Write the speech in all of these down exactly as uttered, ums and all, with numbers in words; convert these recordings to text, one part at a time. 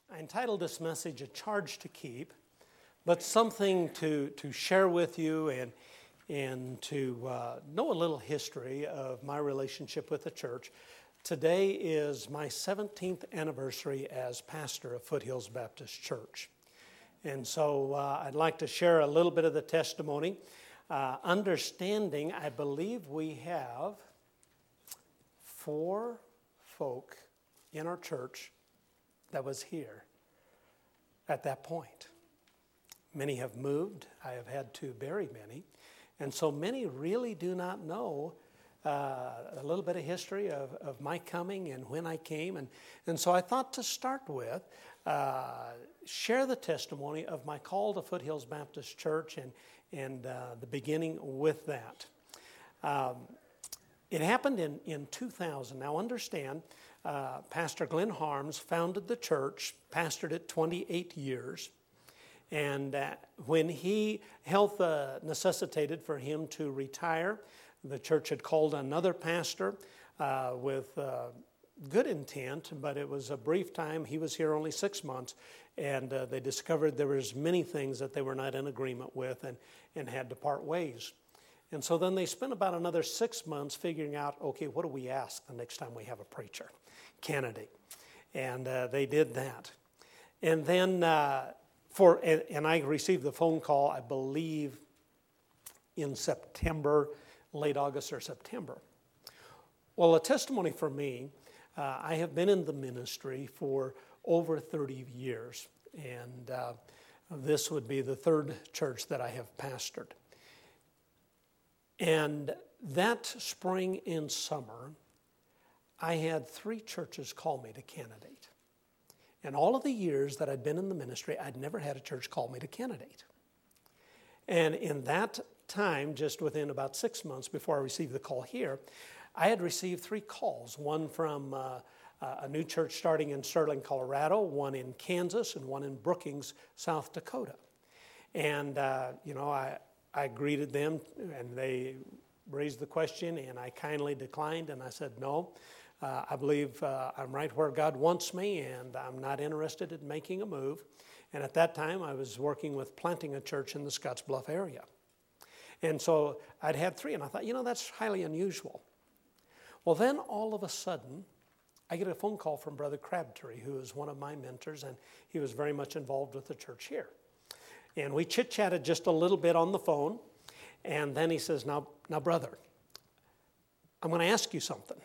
I entitled this message, A Charge to Keep, but something to, to share with you and, and to uh, know a little history of my relationship with the church. Today is my seventeenth anniversary as pastor of Foothills Baptist Church. And so uh, I'd like to share a little bit of the testimony. Uh, understanding, I believe we have four folk in our church that was here at that point. Many have moved. I have had to bury many. And so many really do not know uh, a little bit of history of, of my coming and when I came. And, and so I thought to start with, uh, share the testimony of my call to Foothills Baptist Church and, and uh, the beginning with that. Um, it happened in, in two thousand. Now understand, Uh, Pastor Glenn Harms founded the church, pastored it twenty-eight years, and uh, when he, health uh, necessitated for him to retire, the church had called another pastor uh, with uh, good intent, but it was a brief time. He was here only six months, and uh, they discovered there was many things that they were not in agreement with and, and had to part ways. And so then they spent about another six months figuring out, okay, what do we ask the next time we have a preacher candidate? And uh, they did that. And then, uh, for and, and I received the phone call, I believe, in September, late August or September. Well, a testimony for me, uh, I have been in the ministry for over thirty years. And uh, this would be the third church that I have pastored. And that spring and summer, I had three churches call me to candidate. And all of the years that I'd been in the ministry, I'd never had a church call me to candidate. And in that time, just within about six months before I received the call here, I had received three calls, one from uh, a new church starting in Sterling, Colorado, one in Kansas, and one in Brookings, South Dakota. And, uh, you know, I... I greeted them, and they raised the question, and I kindly declined, and I said, no, uh, I believe uh, I'm right where God wants me, and I'm not interested in making a move. And at that time, I was working with planting a church in the Scottsbluff area. And so I'd had three, and I thought, you know, that's highly unusual. Well, then all of a sudden, I get a phone call from Brother Crabtree, who is one of my mentors, and he was very much involved with the church here. And we chit-chatted just a little bit on the phone. And then he says, now, now, brother, I'm going to ask you something.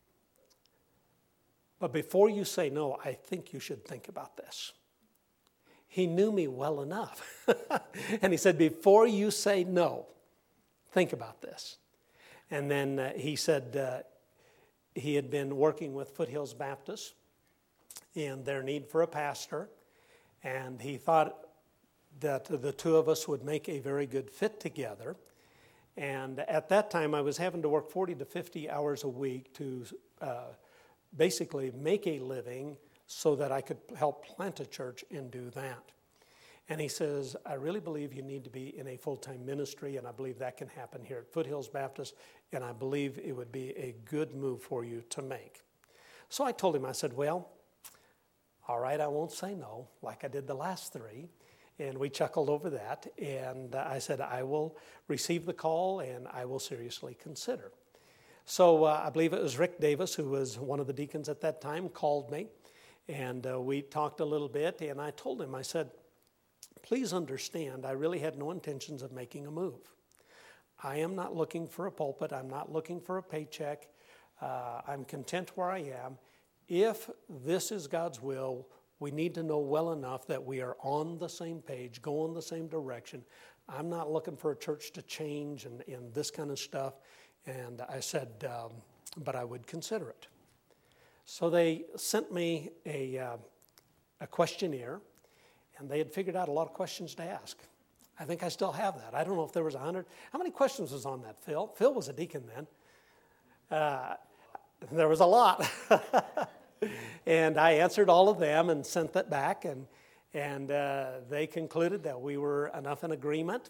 But before you say no, I think you should think about this. He knew me well enough. And he said, before you say no, think about this. And then uh, he said uh, he had been working with Foothills Baptist and their need for a pastor. And he thought that the two of us would make a very good fit together. And at that time, I was having to work forty to fifty hours a week to uh, basically make a living so that I could help plant a church and do that. And he says, I really believe you need to be in a full-time ministry, and I believe that can happen here at Foothills Baptist, and I believe it would be a good move for you to make. So I told him, I said, well, all right, I won't say no, like I did the last three. And we chuckled over that, and I said, I will receive the call, and I will seriously consider. So uh, I believe it was Rick Davis, who was one of the deacons at that time, called me, and uh, we talked a little bit, and I told him, I said, please understand, I really had no intentions of making a move. I am not looking for a pulpit. I'm not looking for a paycheck. Uh, I'm content where I am. If this is God's will, we need to know well enough that we are on the same page, going the same direction. I'm not looking for a church to change and, and this kind of stuff. And I said, um, but I would consider it. So they sent me a, uh, a questionnaire, and they had figured out a lot of questions to ask. I think I still have that. I don't know if there was a hundred. How many questions was on that, Phil? Phil was a deacon then. Uh, there was a lot. And I answered all of them and sent that back, and and uh, they concluded that we were enough in agreement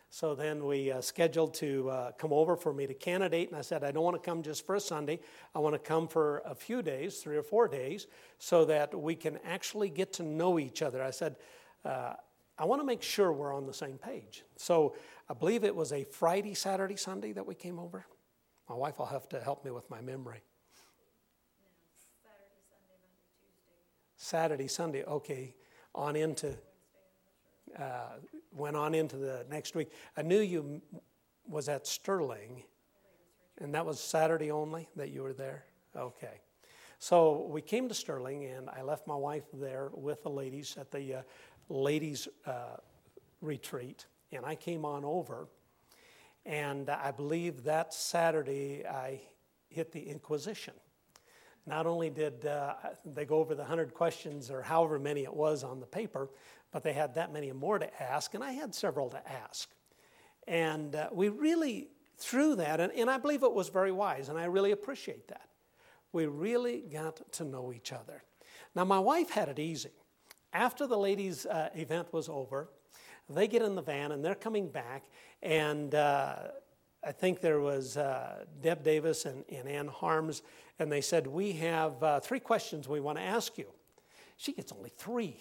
So then we uh, scheduled to uh, come over for me to candidate, and I said, I don't want to come just for a Sunday. I want to come for a few days, three or four days, so that we can actually get to know each other. I said, uh, I want to make sure we're on the same page. So I believe it was a Friday, Saturday, Sunday that we came over. My wife will have to help me with my memory. Yeah, Saturday, Sunday, Monday, Tuesday. Saturday, Sunday, okay, on into... Uh, went on into the next week. I knew you was at Sterling, and that was Saturday only that you were there? Okay. So we came to Sterling, and I left my wife there with the ladies at the uh, ladies' uh, retreat, and I came on over, and I believe that Saturday I hit the Inquisition. Not only did uh, they go over the hundred questions or however many it was on the paper, but they had that many more to ask, and I had several to ask. And uh, we really, through that, and, and I believe it was very wise, and I really appreciate that, we really got to know each other. Now, my wife had it easy. After the ladies' uh, event was over, they get in the van, and they're coming back, and uh, I think there was uh, Deb Davis and, and Ann Harms, and they said, we have uh, three questions we want to ask you. She gets only three.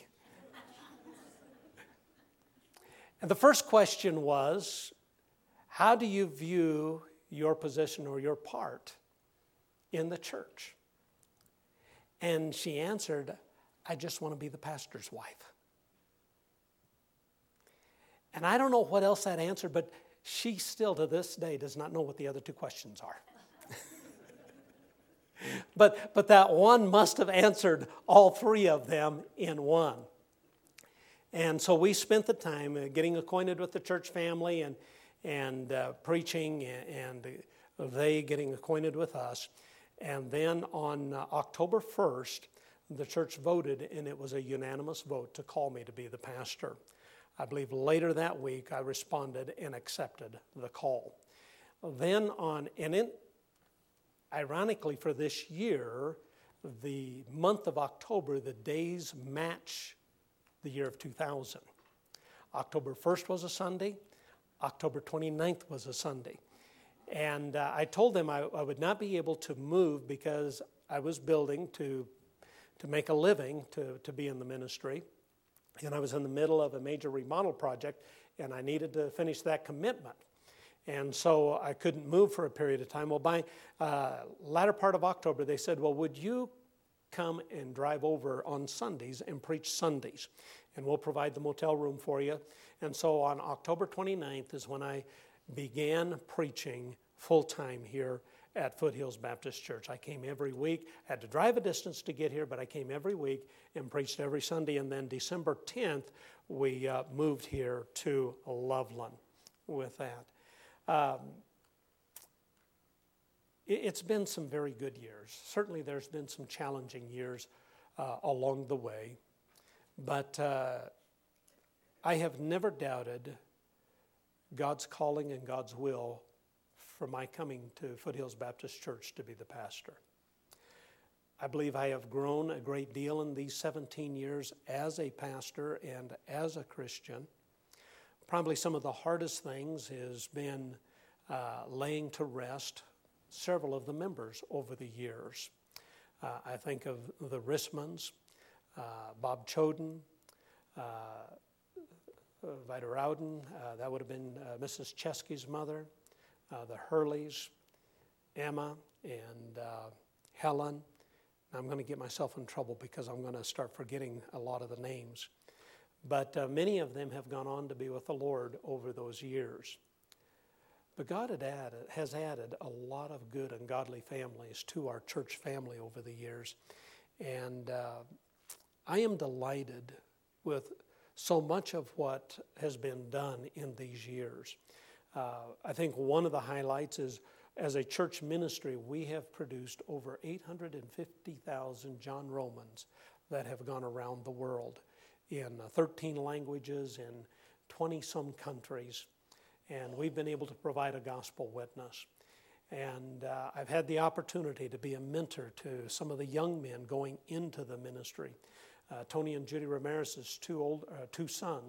And the first question was, how do you view your position or your part in the church? And she answered, I just want to be the pastor's wife. And I don't know what else that answered, but she still to this day does not know what the other two questions are. but, but that one must have answered all three of them in one. And so we spent the time uh, getting acquainted with the church family and, and uh, preaching and, and uh, they getting acquainted with us. And then on uh, October first, the church voted, and it was a unanimous vote to call me to be the pastor. I believe later that week I responded and accepted the call. Then on, and in, ironically for this year, the month of October, the days match the year of two thousand. October first was a Sunday. October twenty-ninth was a Sunday. And uh, I told them I, I would not be able to move because I was building to, to make a living, to, to be in the ministry. And I was in the middle of a major remodel project, and I needed to finish that commitment. And so I couldn't move for a period of time. Well, by uh, latter part of October, they said, well, would you come and drive over on Sundays and preach Sundays, and we'll provide the motel room for you. And so on October twenty-ninth is when I began preaching full-time here at Foothills Baptist Church. I came every week. I had to drive a distance to get here, but I came every week and preached every Sunday. And then December tenth, we uh, moved here to Loveland with that. Um, It's been some very good years. Certainly there's been some challenging years uh, along the way. But uh, I have never doubted God's calling and God's will for my coming to Foothills Baptist Church to be the pastor. I believe I have grown a great deal in these seventeen years as a pastor and as a Christian. Probably some of the hardest things has been uh, laying to rest several of the members over the years. Uh, I think of the Rismans, uh, Bob Choden, uh, Vida Rowden, uh, that would have been uh, Missus Chesky's mother, uh, the Hurleys, Emma, and uh, Helen. I'm going to get myself in trouble because I'm going to start forgetting a lot of the names. But uh, many of them have gone on to be with the Lord over those years. But God had added, has added a lot of good and godly families to our church family over the years. And uh, I am delighted with so much of what has been done in these years. Uh, I think one of the highlights is, as a church ministry, we have produced over eight hundred fifty thousand John Romans that have gone around the world in thirteen languages, in twenty-some countries. And we've been able to provide a gospel witness. And uh, I've had the opportunity to be a mentor to some of the young men going into the ministry. Uh, Tony and Judy Ramirez's two old, uh, two sons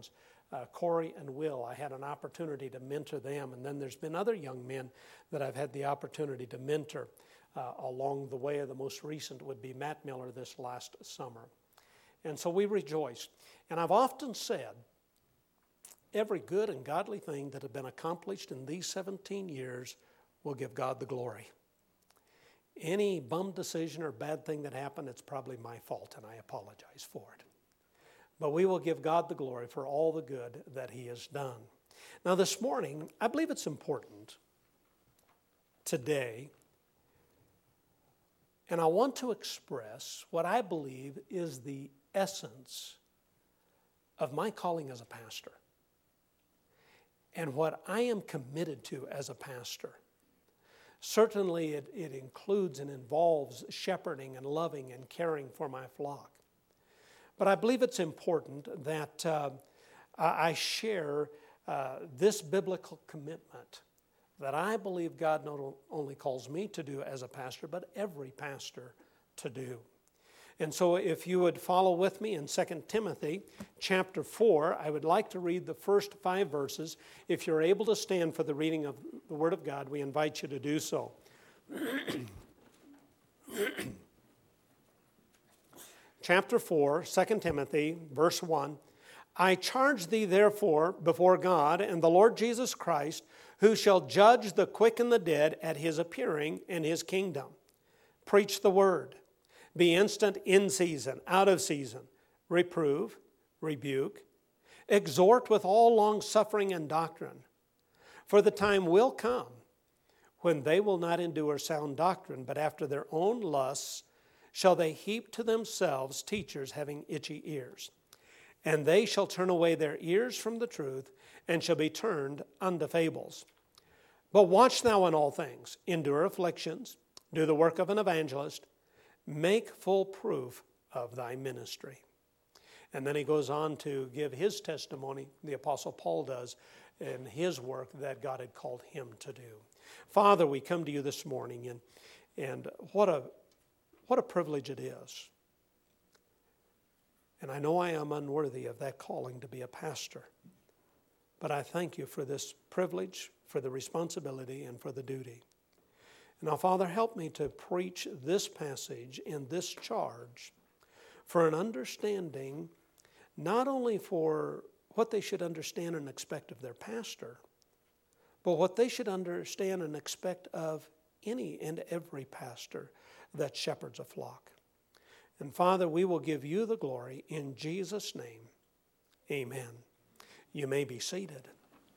uh, Corey and Will. I had an opportunity to mentor them, and then there's been other young men that I've had the opportunity to mentor uh, along the way. The most recent would be Matt Miller this last summer. And so we rejoice. And I've often said, every good and godly thing that has been accomplished in these seventeen years will give God the glory. Any bum decision or bad thing that happened, it's probably my fault, and I apologize for it. But we will give God the glory for all the good that He has done. Now this morning, I believe it's important today, and I want to express what I believe is the essence of my calling as a pastor and what I am committed to as a pastor. Certainly it, it includes and involves shepherding and loving and caring for my flock. But I believe it's important that uh, I share uh, this biblical commitment that I believe God not only calls me to do as a pastor, but every pastor to do. And so if you would follow with me in Second Timothy chapter four, I would like to read the first five verses. If you're able to stand for the reading of the Word of God, we invite you to do so. Chapter four, Second Timothy, verse one. I charge thee therefore before God and the Lord Jesus Christ, who shall judge the quick and the dead at His appearing in His kingdom. Preach the word. Be instant in season, out of season. Reprove, rebuke, exhort with all longsuffering and doctrine. For the time will come when they will not endure sound doctrine, but after their own lusts shall they heap to themselves teachers having itchy ears. And they shall turn away their ears from the truth, and shall be turned unto fables. But watch thou in all things, endure afflictions, do the work of an evangelist, make full proof of thy ministry. And then he goes on to give his testimony, the Apostle Paul does, in his work that God had called him to do. Father, we come to you this morning, and, and what a, what a privilege it is. And I know I am unworthy of that calling to be a pastor. But I thank you for this privilege, for the responsibility, and for the duty. Now, Father, help me to preach this passage and this charge for an understanding, not only for what they should understand and expect of their pastor, but what they should understand and expect of any and every pastor that shepherds a flock. And Father, we will give you the glory in Jesus' name. Amen. You may be seated.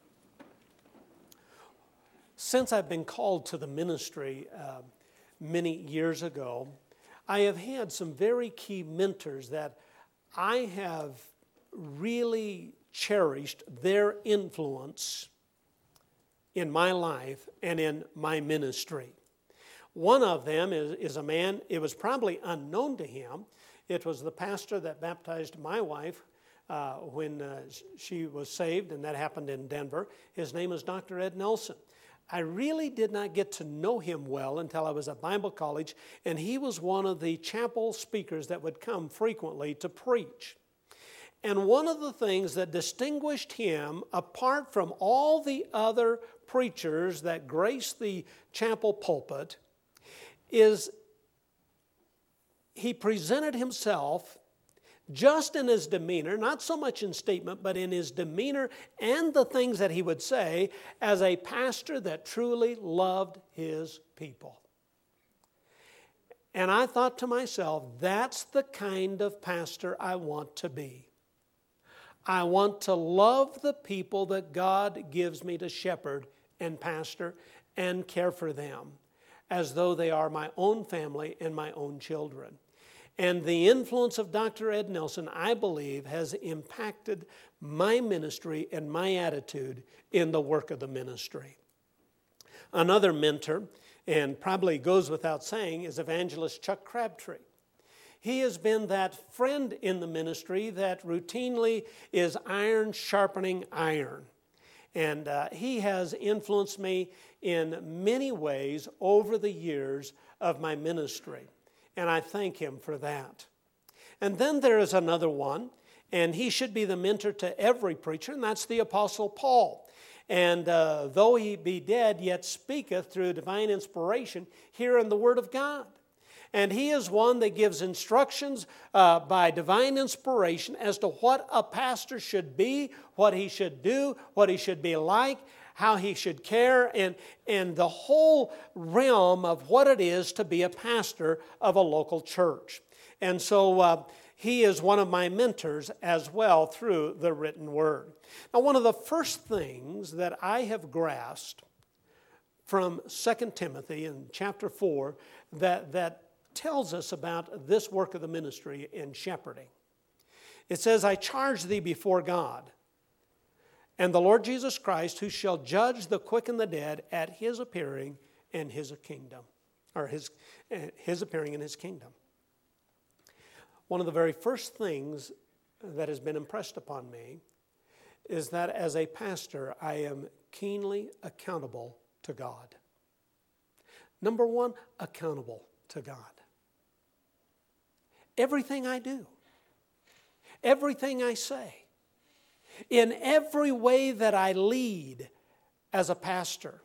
Since I've been called to the ministry uh, many years ago, I have had some very key mentors that I have really cherished their influence in my life and in my ministry. One of them is, is a man, it was probably unknown to him. It was the pastor that baptized my wife uh, when uh, she was saved, and that happened in Denver. His name is Doctor Ed Nelson. I really did not get to know him well until I was at Bible college, and he was one of the chapel speakers that would come frequently to preach. And one of the things that distinguished him, apart from all the other preachers that grace the chapel pulpit, is he presented himself just in his demeanor, not so much in statement, but in his demeanor and the things that he would say, as a pastor that truly loved his people. And I thought to myself, that's the kind of pastor I want to be. I want to love the people that God gives me to shepherd and pastor and care for them as though they are my own family and my own children. And the influence of Doctor Ed Nelson, I believe, has impacted my ministry and my attitude in the work of the ministry. Another mentor, and probably goes without saying, is evangelist Chuck Crabtree. He has been that friend in the ministry that routinely is iron sharpening iron. And uh, he has influenced me in many ways over the years of my ministry. And I thank him for that. And then there is another one, And he should be the mentor to every preacher, and that's the Apostle Paul. And uh, though he be dead, yet speaketh through divine inspiration here in the Word of God. And he is one that gives instructions uh, by divine inspiration as to what a pastor should be, what he should do, what he should be like, how he should care, and, and the whole realm of what it is to be a pastor of a local church. And so uh, he is one of my mentors as well through the written word. Now, one of the first things that I have grasped from Second Timothy in chapter four that, that tells us about this work of the ministry in shepherding. It says, I charge thee before God and the Lord Jesus Christ, who shall judge the quick and the dead at his appearing in his kingdom, or his, his appearing in his kingdom. One of the very first things that has been impressed upon me is that as a pastor, I am keenly accountable to God. Number one, accountable to God. Everything I do, everything I say, in every way that I lead as a pastor,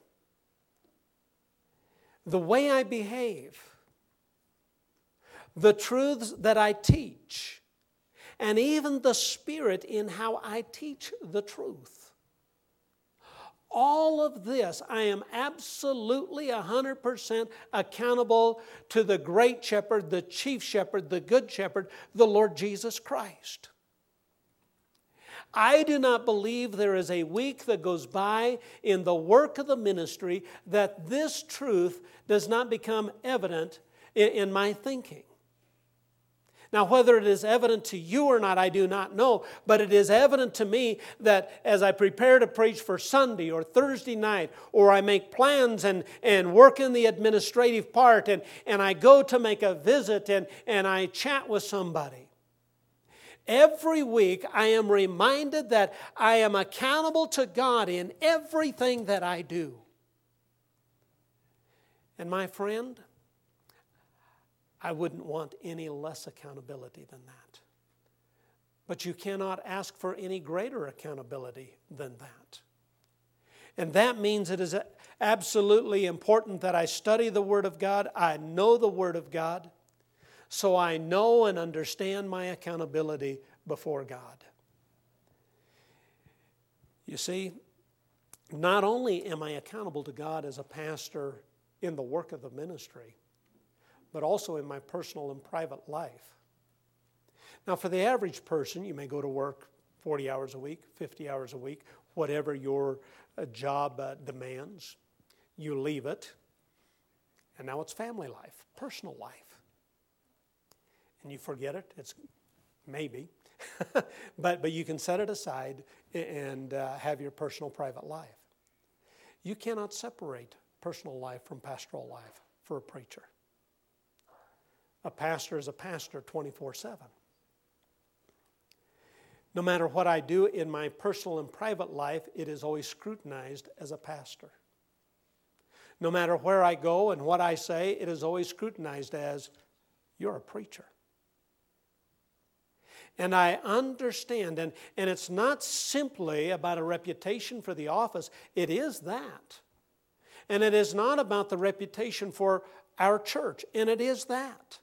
the way I behave, the truths that I teach, and even the spirit in how I teach the truth. All of this, I am absolutely one hundred percent accountable to the great shepherd, the chief shepherd, the good shepherd, the Lord Jesus Christ. I do not believe there is a week that goes by in the work of the ministry that this truth does not become evident in, in my thinking. Now, whether it is evident to you or not, I do not know, but it is evident to me that as I prepare to preach for Sunday or Thursday night, or I make plans and, and work in the administrative part, and, and I go to make a visit and, and I chat with somebody, every week I am reminded that I am accountable to God in everything that I do. And my friend, I wouldn't want any less accountability than that. But you cannot ask for any greater accountability than that. And that means it is absolutely important that I study the Word of God, I know the Word of God, so I know and understand my accountability before God. You see, not only am I accountable to God as a pastor in the work of the ministry, but also in my personal and private life. Now, for the average person, you may go to work forty hours a week, fifty hours a week, whatever your uh, job uh, demands. You leave it, and now it's family life, personal life. And you forget it, it's maybe, but, but you can set it aside and uh, have your personal, private life. You cannot separate personal life from pastoral life for a preacher. A pastor is a pastor twenty-four seven. No matter what I do in my personal and private life, it is always scrutinized as a pastor. No matter where I go and what I say, it is always scrutinized as, you're a preacher. And I understand, and, and it's not simply about a reputation for the office, it is that. And it is not about the reputation for our church, and it is that.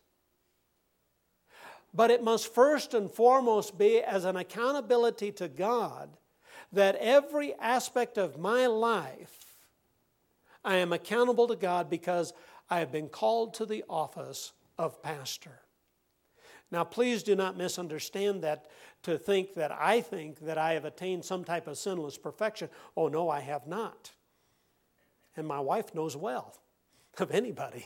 But it must first and foremost be as an accountability to God that every aspect of my life, I am accountable to God because I have been called to the office of pastor. Now, please do not misunderstand that to think that I think that I have attained some type of sinless perfection. Oh, no, I have not. And my wife knows well of anybody.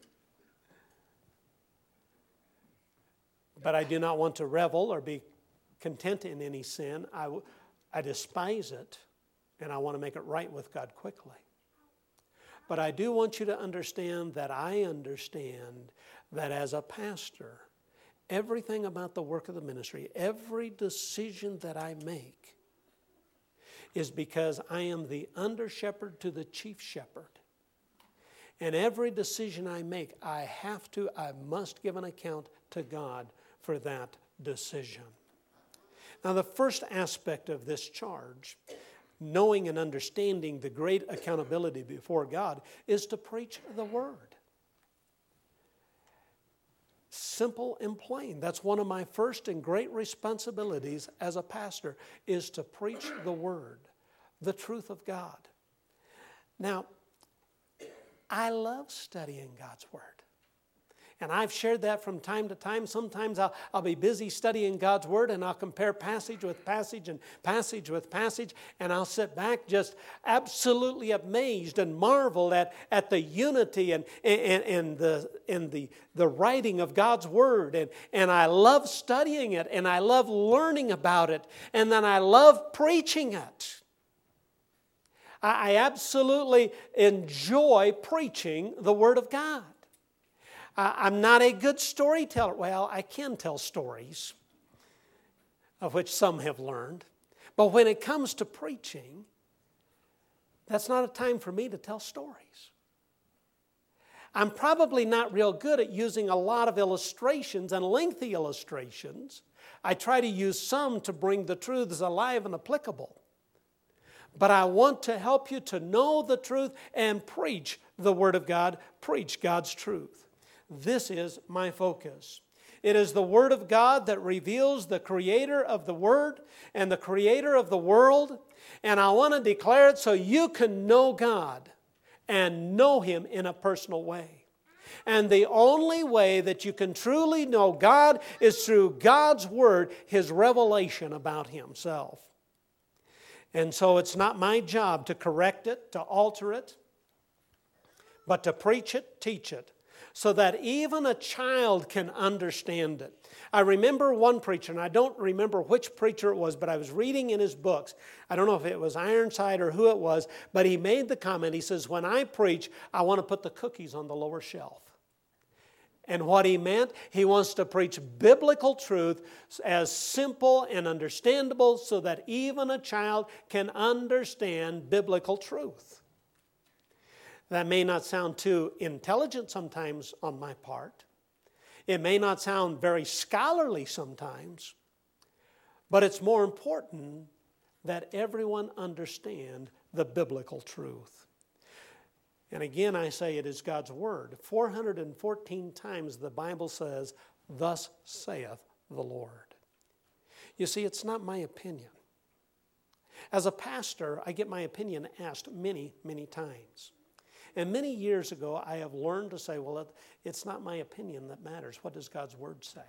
But I do not want to revel or be content in any sin. I, I despise it, and I want to make it right with God quickly. But I do want you to understand that I understand that as a pastor, everything about the work of the ministry, every decision that I make is because I am the under shepherd to the chief shepherd. And every decision I make, I have to, I must give an account to God for that decision. Now, the first aspect of this charge, knowing and understanding the great accountability before God, is to preach the Word. Simple and plain. That's one of my first and great responsibilities as a pastor, is to preach the Word, the truth of God. Now, I love studying God's Word. And I've shared that from time to time. Sometimes I'll, I'll be busy studying God's Word, and I'll compare passage with passage and passage with passage, and I'll sit back just absolutely amazed and marveled at, at the unity and, and, and, the, and the, the writing of God's Word. And, and I love studying it, and I love learning about it, and then I love preaching it. I, I absolutely enjoy preaching the Word of God. I'm not a good storyteller. Well, I can tell stories, of which some have learned. But when it comes to preaching, that's not a time for me to tell stories. I'm probably not real good at using a lot of illustrations and lengthy illustrations. I try to use some to bring the truths alive and applicable. But I want to help you to know the truth and preach the Word of God, preach God's truth. This is my focus. It is the Word of God that reveals the Creator of the Word and the Creator of the world. And I want to declare it so you can know God and know Him in a personal way. And the only way that you can truly know God is through God's Word, His revelation about Himself. And so it's not my job to correct it, to alter it, but to preach it, teach it, so that even a child can understand it. I remember one preacher, and I don't remember which preacher it was, but I was reading in his books. I don't know if it was Ironside or who it was, but he made the comment. He says, when I preach, I want to put the cookies on the lower shelf. And what he meant, he wants to preach biblical truth as simple and understandable so that even a child can understand biblical truth. That may not sound too intelligent sometimes on my part. It may not sound very scholarly sometimes. But it's more important that everyone understand the biblical truth. And again, I say it is God's Word. four hundred fourteen times the Bible says, "Thus saith the Lord." You see, it's not my opinion. As a pastor, I get my opinion asked many, many times. And many years ago, I have learned to say, well, it's not my opinion that matters. What does God's Word say?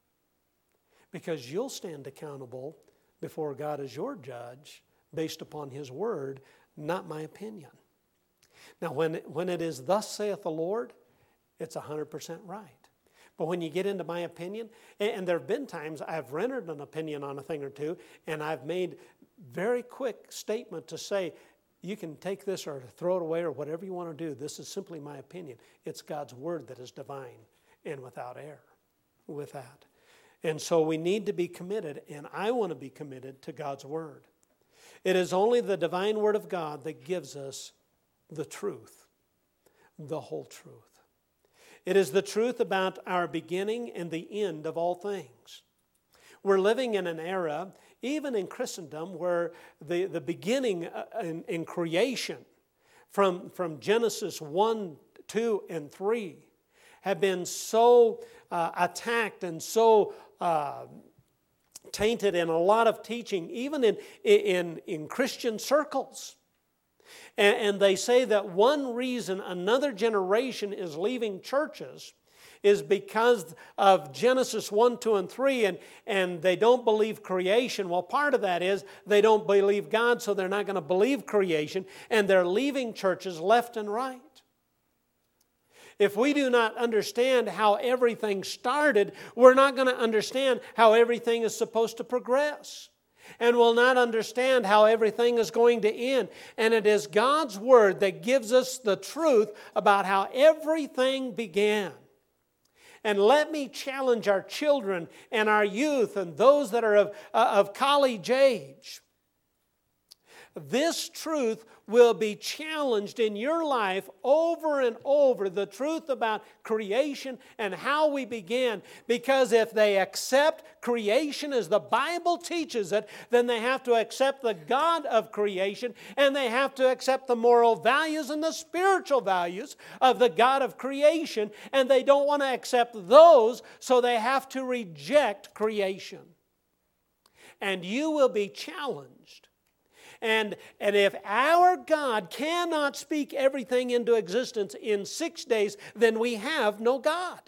Because you'll stand accountable before God as your judge based upon His Word, not my opinion. Now, when it, when it is, "Thus saith the Lord," it's one hundred percent right. But when you get into my opinion, and, and there have been times I've rendered an opinion on a thing or two, and I've made very quick statement to say, you can take this or throw it away or whatever you want to do. This is simply my opinion. It's God's Word that is divine and without error with that. And so we need to be committed, and I want to be committed to God's Word. It is only the divine Word of God that gives us the truth, the whole truth. It is the truth about our beginning and the end of all things. We're living in an era, even in Christendom, where the, the beginning in, in creation, from, from Genesis one, two, and three, have been so uh, attacked and so uh, tainted in a lot of teaching, even in, in, in Christian circles. And, and they say that one reason another generation is leaving churches is because of Genesis one, two, and three, and, and they don't believe creation. Well, part of that is they don't believe God, so they're not going to believe creation, and they're leaving churches left and right. If we do not understand how everything started, we're not going to understand how everything is supposed to progress. And will not understand how everything is going to end. And it is God's Word that gives us the truth about how everything began. And let me challenge our children and our youth and those that are of, uh, of college age. this truth will be challenged in your life over and over, the truth about creation and how we began. Because if they accept creation as the Bible teaches it, then they have to accept the God of creation, and they have to accept the moral values and the spiritual values of the God of creation, and they don't want to accept those, so they have to reject creation. And you will be challenged. And, and if our God cannot speak everything into existence in six days, then we have no God.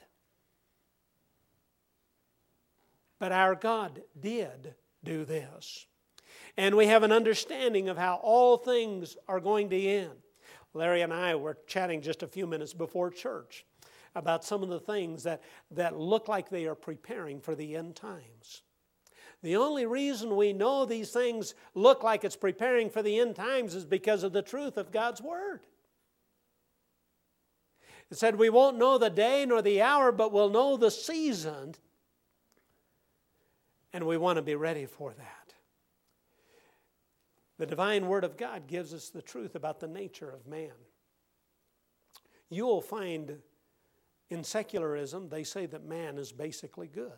But our God did do this. And we have an understanding of how all things are going to end. Larry and I were chatting just a few minutes before church about some of the things that, that look like they are preparing for the end times. The only reason we know these things look like it's preparing for the end times is because of the truth of God's Word. It said we won't know the day nor the hour, but we'll know the season. And we want to be ready for that. The divine Word of God gives us the truth about the nature of man. You will find in secularism, they say that man is basically good.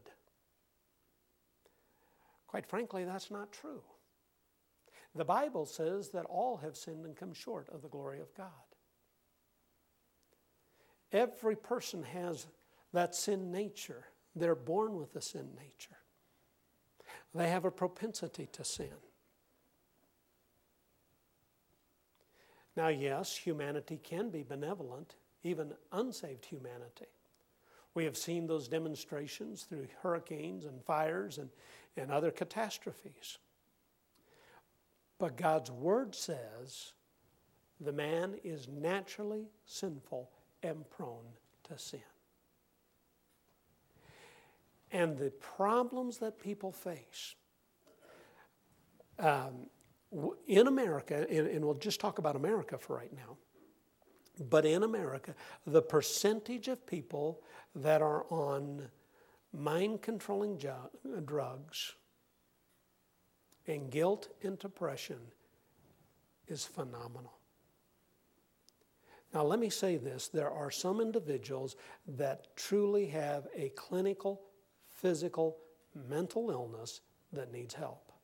Quite frankly, that's not true. The Bible says that all have sinned and come short of the glory of God. Every person has that sin nature. They're born with a sin nature. They have a propensity to sin. Now, yes, humanity can be benevolent, even unsaved humanity. We have seen those demonstrations through hurricanes and fires and, and other catastrophes. But God's Word says the man is naturally sinful and prone to sin. And the problems that people face um, in America, and, and we'll just talk about America for right now, but in America, the percentage of people that are on mind-controlling jo- drugs and guilt and depression is phenomenal. Now, let me say this. There are some individuals that truly have a clinical, physical, mental illness that needs help.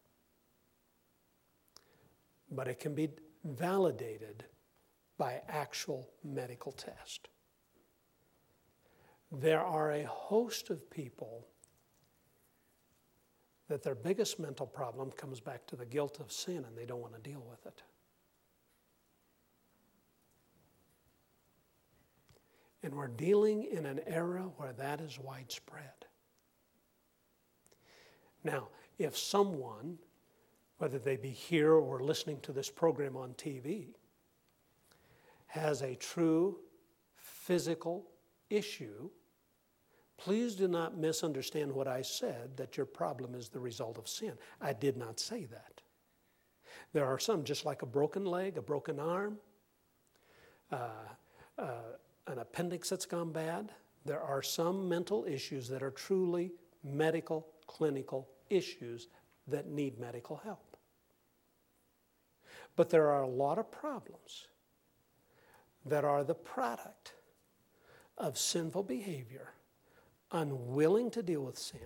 But it can be validated by actual medical test. There are a host of people that their biggest mental problem comes back to the guilt of sin, and they don't want to deal with it. And we're dealing in an era where that is widespread. Now, if someone, whether they be here or listening to this program on T V, has a true physical issue, please do not misunderstand what I said, that your problem is the result of sin. I did not say that. There are some, just like a broken leg, a broken arm, uh, uh, an appendix that's gone bad. There are some mental issues that are truly medical, clinical issues that need medical help. But there are a lot of problems that are the product of sinful behavior, unwilling to deal with sin,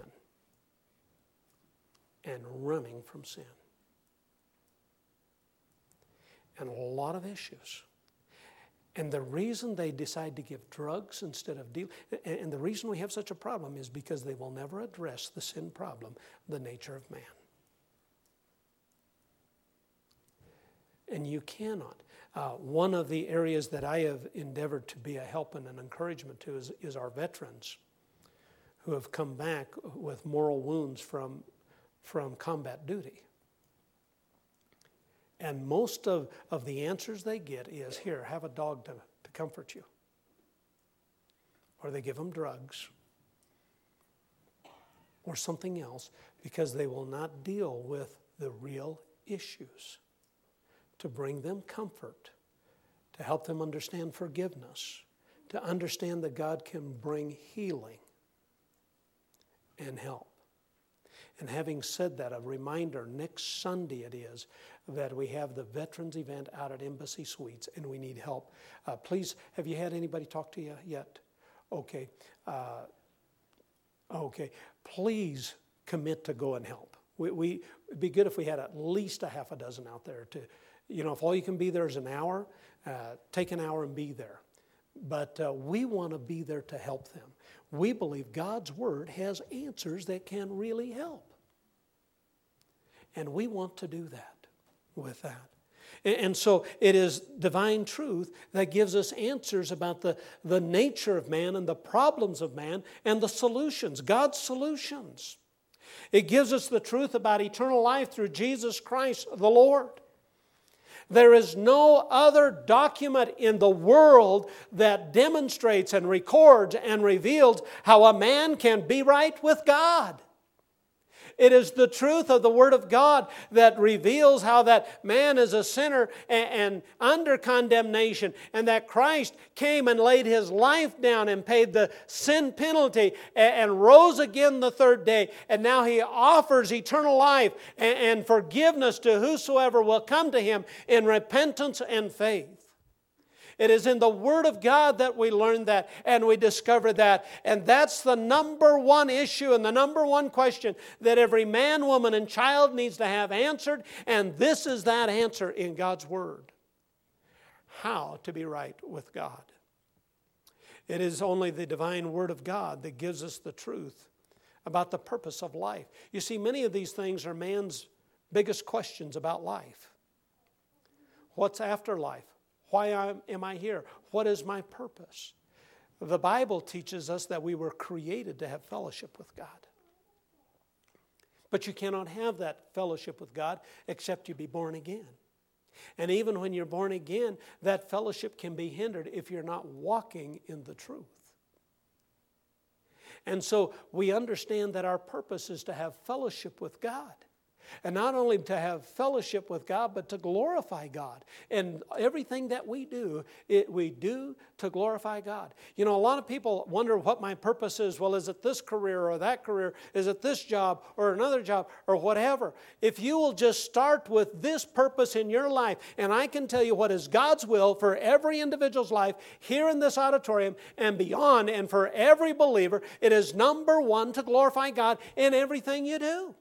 and running from sin. And a lot of issues. And the reason they decide to give drugs instead of deal, and the reason we have such a problem is because they will never address the sin problem, the nature of man. And you cannot. Uh, one of the areas that I have endeavored to be a help and an encouragement to is, is our veterans who have come back with moral wounds from, from combat duty. And most of, of the answers they get is, here, have a dog to, to comfort you. Or they give them drugs. Or something else, because they will not deal with the real issues. To bring them comfort, to help them understand forgiveness, to understand that God can bring healing and help. And having said that, a reminder, next Sunday it is, that we have the Veterans event out at Embassy Suites, and we need help. Uh, please, have you had anybody talk to you yet? Okay. Uh, okay. Please commit to go and help. We, we, it'd be good if we had at least a half a dozen out there to, you know, if all you can be there is an hour, uh, take an hour and be there. But uh, we want to be there to help them. We believe God's Word has answers that can really help. And we want to do that with that. And, and so it is divine truth that gives us answers about the, the nature of man and the problems of man and the solutions, God's solutions. It gives us the truth about eternal life through Jesus Christ the Lord. There is no other document in the world that demonstrates and records and reveals how a man can be right with God. It is the truth of the Word of God that reveals how that man is a sinner and, and under condemnation, and that Christ came and laid His life down and paid the sin penalty and, and rose again the third day. And now He offers eternal life and, and forgiveness to whosoever will come to Him in repentance and faith. It is in the Word of God that we learn that and we discover that. And that's the number one issue and the number one question that every man, woman, and child needs to have answered. And this is that answer in God's Word. How to be right with God. It is only the divine Word of God that gives us the truth about the purpose of life. You see, many of these things are man's biggest questions about life. What's after life? Why am I here? What is my purpose? The Bible teaches us that we were created to have fellowship with God. But you cannot have that fellowship with God except you be born again. And even when you're born again, that fellowship can be hindered if you're not walking in the truth. And so we understand that our purpose is to have fellowship with God. And not only to have fellowship with God, but to glorify God. And everything that we do, it, we do to glorify God. You know, a lot of people wonder what my purpose is. Well, is it this career or that career? Is it this job or another job or whatever? If you will just start with this purpose in your life, and I can tell you what is God's will for every individual's life here in this auditorium and beyond, and for every believer, it is number one to glorify God in everything you do.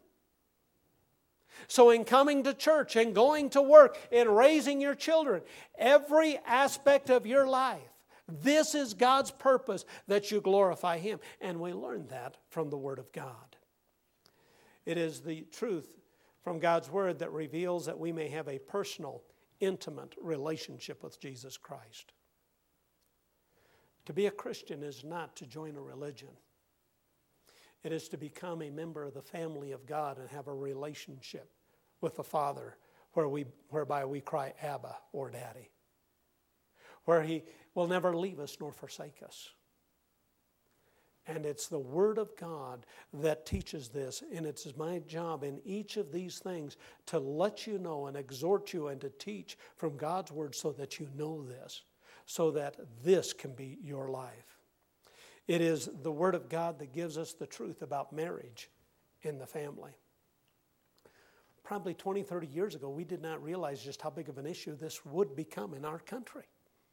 So in coming to church and going to work and raising your children, every aspect of your life, this is God's purpose, that you glorify Him. And we learn that from the Word of God. It is the truth from God's Word that reveals that we may have a personal, intimate relationship with Jesus Christ. To be a Christian is not to join a religion. It is to become a member of the family of God and have a relationship with the Father where we, whereby we cry, Abba, or Daddy. Where He will never leave us nor forsake us. And it's the Word of God that teaches this, and it's my job in each of these things to let you know and exhort you and to teach from God's Word so that you know this, so that this can be your life. It is the Word of God that gives us the truth about marriage in the family. Probably twenty, thirty years ago, we did not realize just how big of an issue this would become in our country.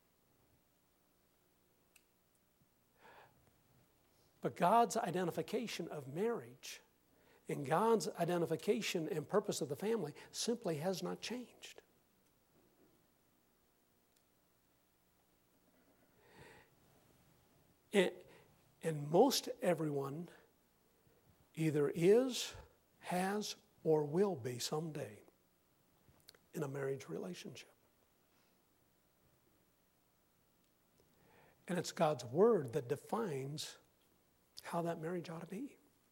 But God's identification of marriage and God's identification and purpose of the family simply has not changed. And And most everyone either is, has, or will be someday in a marriage relationship. And it's God's Word that defines how that marriage ought to be.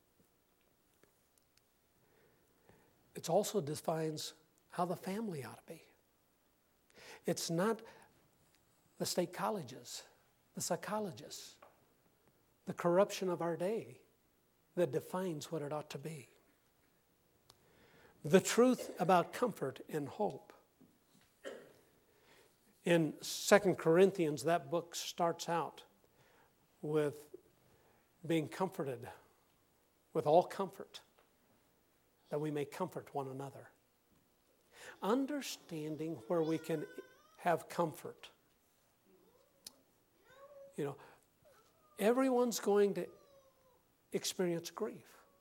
It also defines how the family ought to be. It's not the state colleges, the psychologists, the corruption of our day that defines what it ought to be. The truth about comfort and hope. In Second Corinthians, that book starts out with being comforted with all comfort that we may comfort one another. Understanding where we can have comfort. You know, everyone's going to experience grief.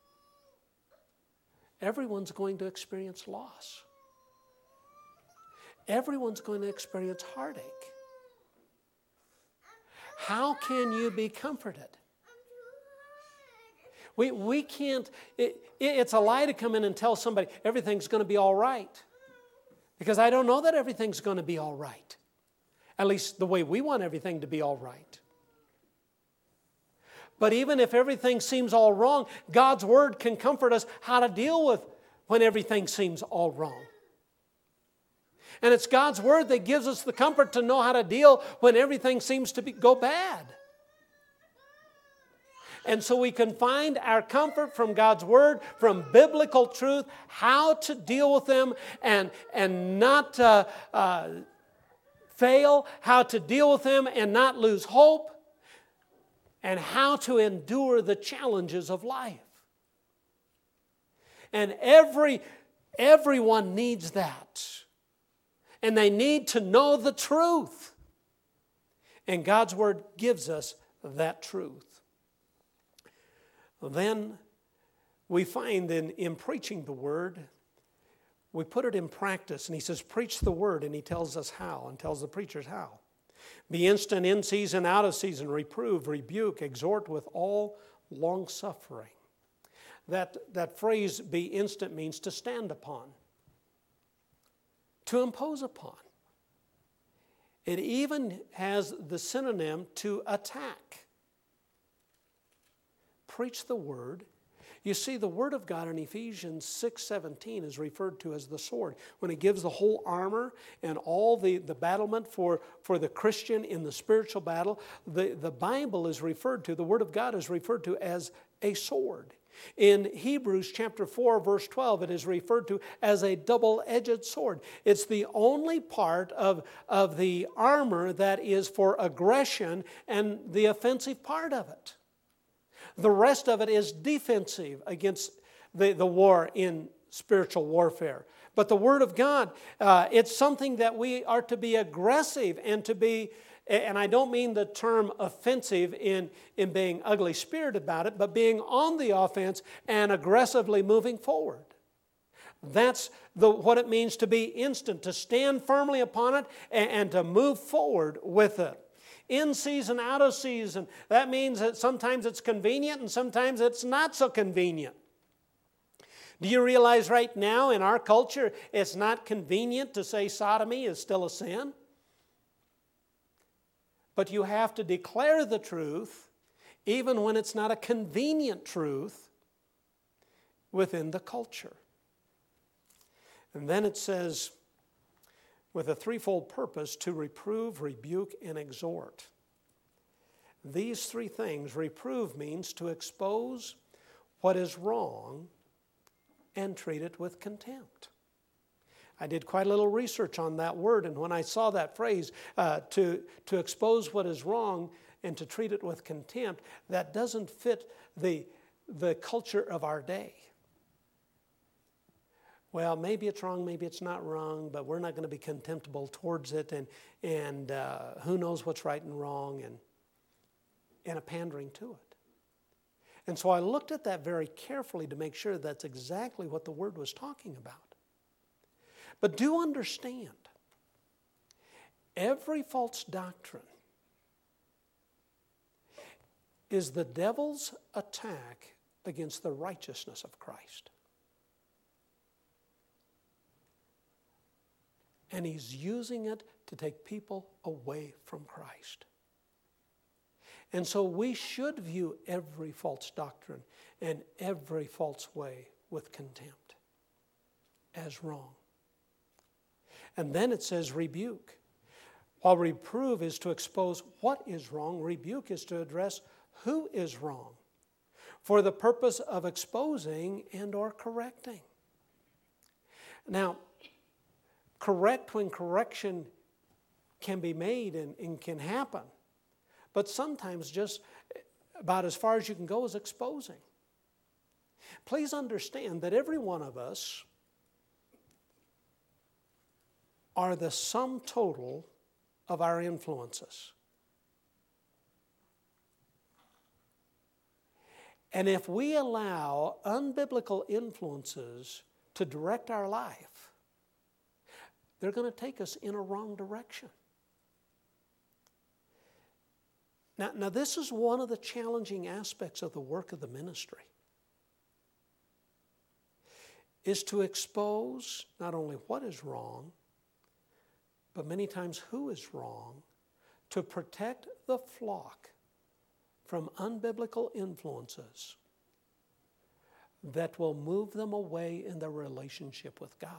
Everyone's going to experience loss. Everyone's going to experience heartache. How can you be comforted? We, we can't, it, it's a lie to come in and tell somebody everything's going to be all right. Because I don't know that everything's going to be all right. At least the way we want everything to be all right. But even if everything seems all wrong, God's Word can comfort us how to deal with when everything seems all wrong. And it's God's Word that gives us the comfort to know how to deal when everything seems to be, go bad. And so we can find our comfort from God's Word, from biblical truth, how to deal with them and, and not uh, uh, fail, how to deal with them and not lose hope, and how to endure the challenges of life. And every everyone needs that. And they need to know the truth. And God's Word gives us that truth. Then we find in, in preaching the Word, we put it in practice. And He says, preach the Word. And He tells us how, and tells the preachers how. Be instant in season, out of season, reprove, rebuke, exhort with all long-suffering. That, that phrase, be instant, means to stand upon, to impose upon. It even has the synonym to attack. Preach the Word. You see, the Word of God in Ephesians six seventeen is referred to as the sword. When it gives the whole armor and all the, the battlement for, for the Christian in the spiritual battle, the, the Bible is referred to, the Word of God is referred to as a sword. In Hebrews chapter four, verse twelve, it is referred to as a double-edged sword. It's the only part of, of the armor that is for aggression and the offensive part of it. The rest of it is defensive against the, the war in spiritual warfare. But the Word of God, uh, it's something that we are to be aggressive and to be, and I don't mean the term offensive in, in being ugly-spirited about it, but being on the offense and aggressively moving forward. That's the, what it means to be instant, to stand firmly upon it and, and to move forward with it. In season, out of season. That means that sometimes it's convenient and sometimes it's not so convenient. Do you realize right now in our culture it's not convenient to say sodomy is still a sin? But you have to declare the truth even when it's not a convenient truth within the culture. And then it says, with a threefold purpose, to reprove, rebuke, and exhort. These three things, reprove means to expose what is wrong and treat it with contempt. I did quite a little research on that word, and when I saw that phrase, uh, to, to expose what is wrong and to treat it with contempt, that doesn't fit the, the culture of our day. Well, maybe it's wrong, maybe it's not wrong, but we're not going to be contemptible towards it, and, and uh, who knows what's right and wrong, and, and a pandering to it. And so I looked at that very carefully to make sure that's exactly what the Word was talking about. But do understand, every false doctrine is the devil's attack against the righteousness of Christ. And he's using it to take people away from Christ. And so we should view every false doctrine and every false way with contempt as wrong. And then it says rebuke. While reprove is to expose what is wrong, rebuke is to address who is wrong for the purpose of exposing and or correcting. Now, correct when correction can be made and, and can happen. But sometimes just about as far as you can go is exposing. Please understand that every one of us are the sum total of our influences. And if we allow unbiblical influences to direct our life, they're going to take us in a wrong direction. Now, now, this is one of the challenging aspects of the work of the ministry, is to expose not only what is wrong, but many times who is wrong, to protect the flock from unbiblical influences that will move them away in their relationship with God.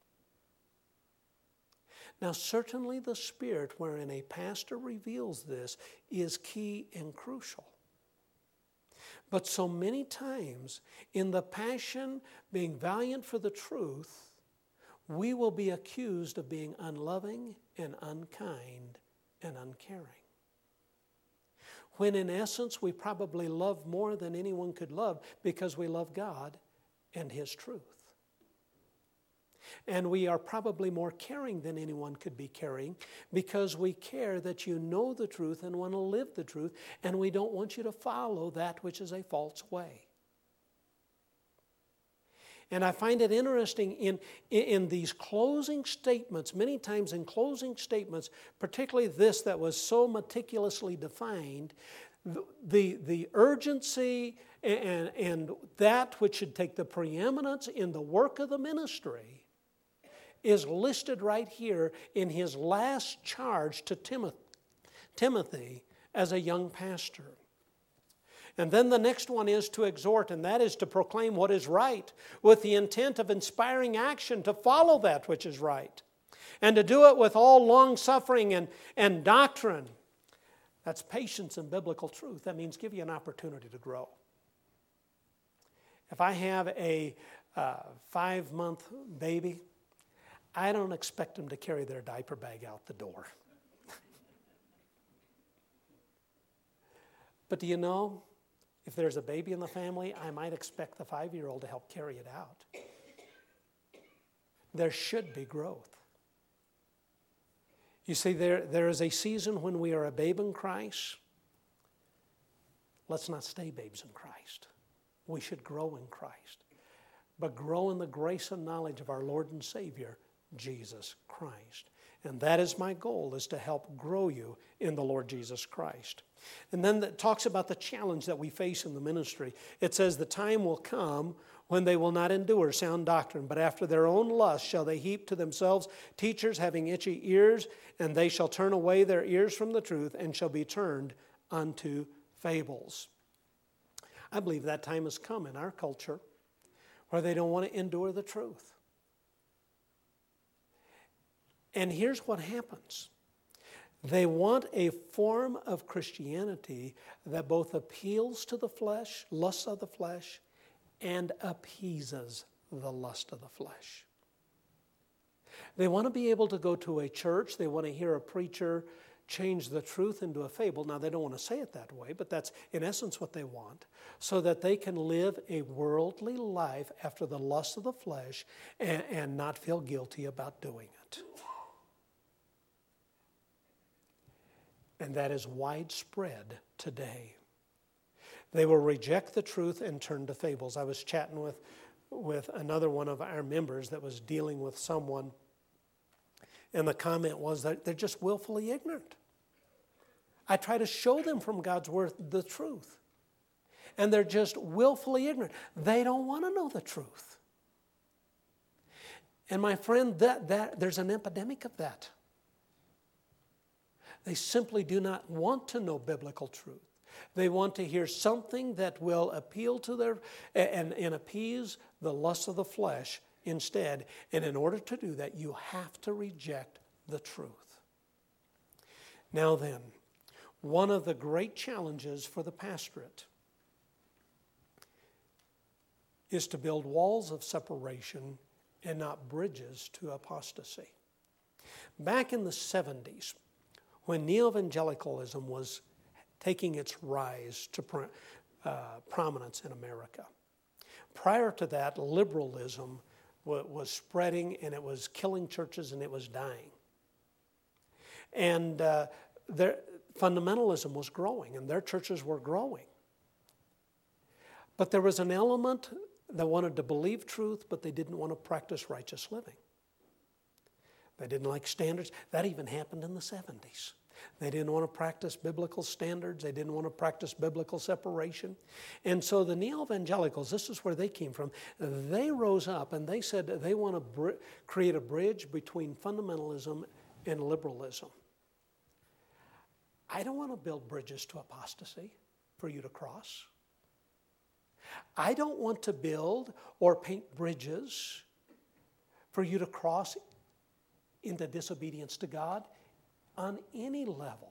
Now, certainly the spirit wherein a pastor reveals this is key and crucial. But so many times, in the passion, being valiant for the truth, we will be accused of being unloving and unkind and uncaring. When in essence, we probably love more than anyone could love because we love God and His truth. And we are probably more caring than anyone could be caring because we care that you know the truth and want to live the truth, and we don't want you to follow that which is a false way. And I find it interesting in, in these closing statements, many times in closing statements, particularly this that was so meticulously defined, the, the urgency and, and that which should take the preeminence in the work of the ministry is listed right here in his last charge to Timothy, Timothy as a young pastor. And then the next one is to exhort, and that is to proclaim what is right with the intent of inspiring action to follow that which is right, and to do it with all long-suffering and, and doctrine. That's patience and biblical truth. That means give you an opportunity to grow. If I have a uh, five-month baby, I don't expect them to carry their diaper bag out the door. But do you know, if there's a baby in the family, I might expect the five-year-old to help carry it out. There should be growth. You see, there, there is a season when we are a babe in Christ. Let's not stay babes in Christ. We should grow in Christ, but grow in the grace and knowledge of our Lord and Savior, Jesus Christ. And that is my goal, is to help grow you in the Lord Jesus Christ. And then it talks about the challenge that we face in the ministry. It says, the time will come when they will not endure sound doctrine, but after their own lust shall they heap to themselves teachers having itchy ears, and they shall turn away their ears from the truth and shall be turned unto fables. I believe that time has come in our culture where they don't want to endure the truth. And here's what happens. They want a form of Christianity that both appeals to the flesh, lusts of the flesh, and appeases the lust of the flesh. They want to be able to go to a church. They want to hear a preacher change the truth into a fable. Now, they don't want to say it that way, but that's in essence what they want, so that they can live a worldly life after the lust of the flesh and, and not feel guilty about doing it. And that is widespread today. They will reject the truth and turn to fables. I was chatting with, with another one of our members that was dealing with someone, and the comment was that they're just willfully ignorant. I try to show them from God's word the truth, and they're just willfully ignorant. They don't want to know the truth. And my friend, that, that there's an epidemic of that. They simply do not want to know biblical truth. They want to hear something that will appeal to their and, and appease the lust of the flesh instead. And in order to do that, you have to reject the truth. Now then, one of the great challenges for the pastorate is to build walls of separation and not bridges to apostasy. Back in the seventies, when neo-evangelicalism was taking its rise to uh, prominence in America, prior to that, liberalism wa- was spreading, and it was killing churches, and it was dying. And uh, their fundamentalism was growing, and their churches were growing. But there was an element that wanted to believe truth, but they didn't want to practice righteous living. They didn't like standards. That even happened in the seventies. They didn't want to practice biblical standards. They didn't want to practice biblical separation. And so the neo-evangelicals, this is where they came from, they rose up and they said they want to br- create a bridge between fundamentalism and liberalism. I don't want to build bridges to apostasy for you to cross. I don't want to build or paint bridges for you to cross into disobedience to God on any level.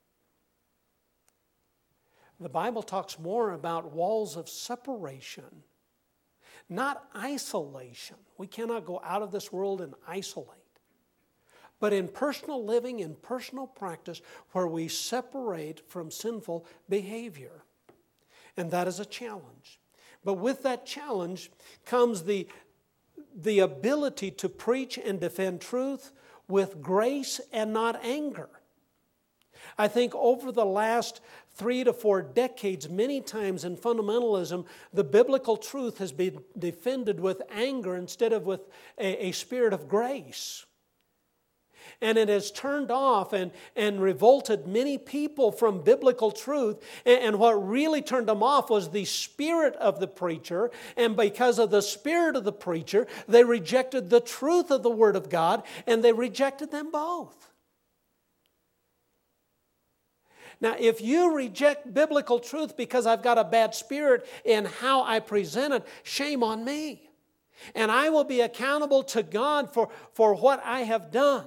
The Bible talks more about walls of separation, not isolation. We cannot go out of this world and isolate. But in personal living, in personal practice, where we separate from sinful behavior. And that is a challenge. But with that challenge comes the, the ability to preach and defend truth with grace and not anger. I think over the last three to four decades, many times in fundamentalism, the biblical truth has been defended with anger instead of with a, a spirit of grace. And it has turned off and, and revolted many people from biblical truth. And, and what really turned them off was the spirit of the preacher. And because of the spirit of the preacher, they rejected the truth of the Word of God, and they rejected them both. Now, if you reject biblical truth because I've got a bad spirit in how I present it, shame on me. And I will be accountable to God for, for what I have done.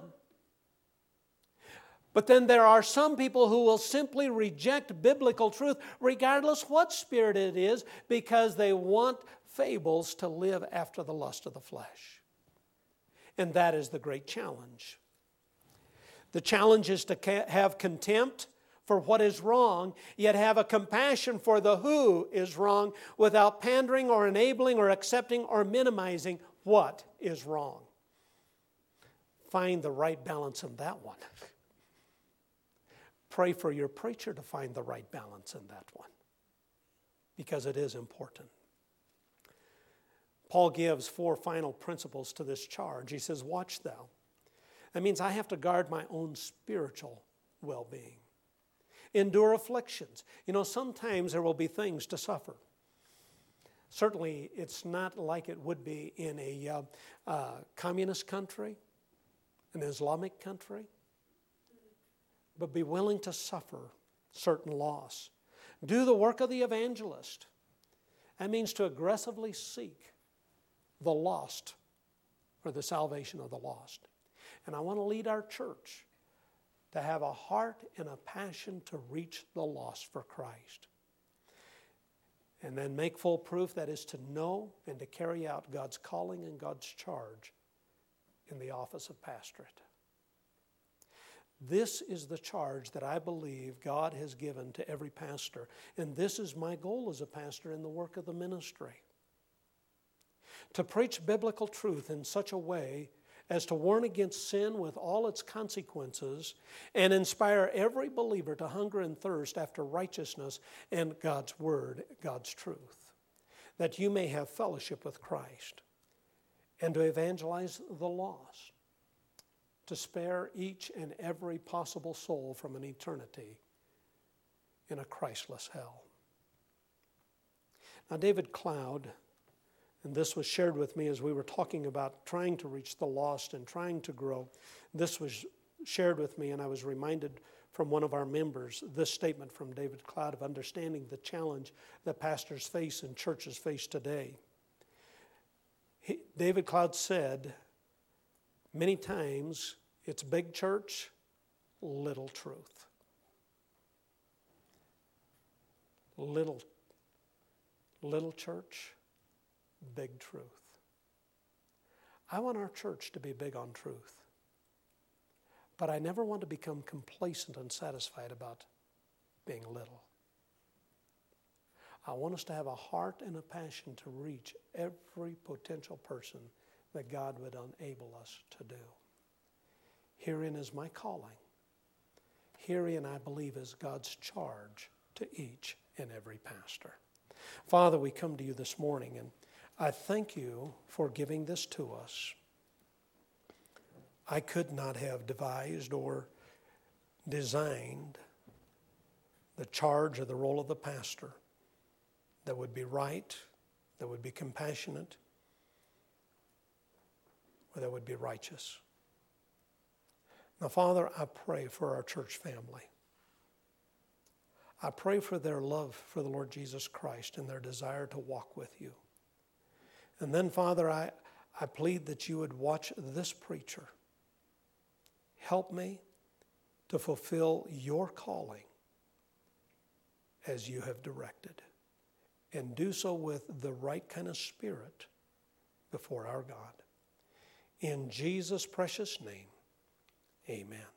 But then there are some people who will simply reject biblical truth regardless what spirit it is because they want fables to live after the lust of the flesh. And that is the great challenge. The challenge is to have contempt for what is wrong, yet have a compassion for the who is wrong without pandering or enabling or accepting or minimizing what is wrong. Find the right balance in that one. Pray for your preacher to find the right balance in that one, because it is important. Paul gives four final principles to this charge. He says, watch thou. That means I have to guard my own spiritual well-being. Endure afflictions. You know, sometimes there will be things to suffer. Certainly, it's not like it would be in a uh, uh, communist country, an Islamic country. But be willing to suffer certain loss. Do the work of the evangelist. That means to aggressively seek the lost or the salvation of the lost. And I want to lead our church to have a heart and a passion to reach the lost for Christ. And then make full proof, that is to know and to carry out God's calling and God's charge in the office of pastorate. This is the charge that I believe God has given to every pastor. And this is my goal as a pastor in the work of the ministry. To preach biblical truth in such a way as to warn against sin with all its consequences and inspire every believer to hunger and thirst after righteousness and God's word, God's truth, that you may have fellowship with Christ, and to evangelize the lost, to spare each and every possible soul from an eternity in a Christless hell. Now, David Cloud, and this was shared with me as we were talking about trying to reach the lost and trying to grow, this was shared with me, and I was reminded from one of our members this statement from David Cloud of understanding the challenge that pastors face and churches face today. He, David Cloud said, many times, it's big church, little truth. Little, little church, big truth. I want our church to be big on truth. But I never want to become complacent and satisfied about being little. I want us to have a heart and a passion to reach every potential person that God would enable us to do. Herein is my calling. Herein, I believe, is God's charge to each and every pastor. Father, we come to you this morning, and I thank you for giving this to us. I could not have devised or designed the charge or the role of the pastor that would be right, that would be compassionate, or that would be righteous. Now, Father, I pray for our church family. I pray for their love for the Lord Jesus Christ and their desire to walk with you. And then, Father, I, I plead that you would watch this preacher. Help me to fulfill your calling as you have directed, and do so with the right kind of spirit before our God. In Jesus' precious name, amen.